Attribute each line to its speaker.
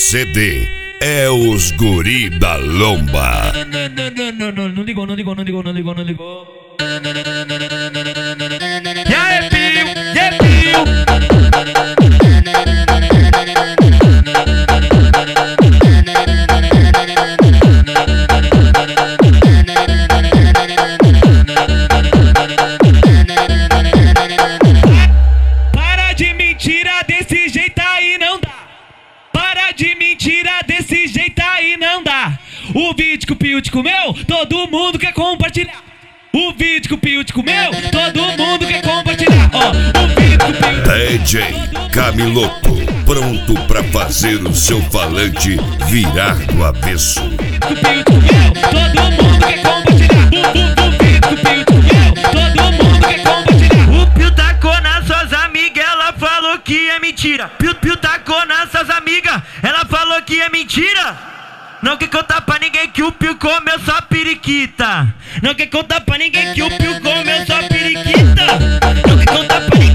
Speaker 1: CD é os guri da lomba.
Speaker 2: Não ligou. E aí, Pio? Para de mentira desse jeito aí não dá. Para de mentira desse jeito aí não dá. O vídeo que o Pio te comeu, todo mundo quer compartilhar. O vídeo que o Pio te comeu, todo mundo quer compartilhar. Ó, o vídeo que o Pio...
Speaker 1: DJ Camiloto, pronto pra fazer o seu falante virar do avesso.
Speaker 2: O Pio te comeu, todo mundo quer compartilhar. O vídeo que o Pio te comeu, todo mundo quer compartilhar.
Speaker 3: O Pio tacou nas suas amigas, ela falou que é mentira. Pio tacou nas suas amigas, ela falou que é mentira. Não quer contar pra ninguém que o Pio comeu só periquita. Não quer contar pra ninguém que o Pio comeu só periquita. Não quer contar pra ninguém.